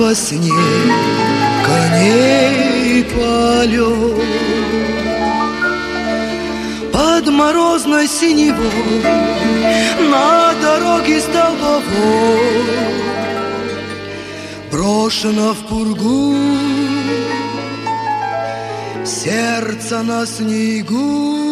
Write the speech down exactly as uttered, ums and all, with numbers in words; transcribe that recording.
во сне коней полет. Под морозной синевой на дороге столбовой брошено в пургу сердце на снегу.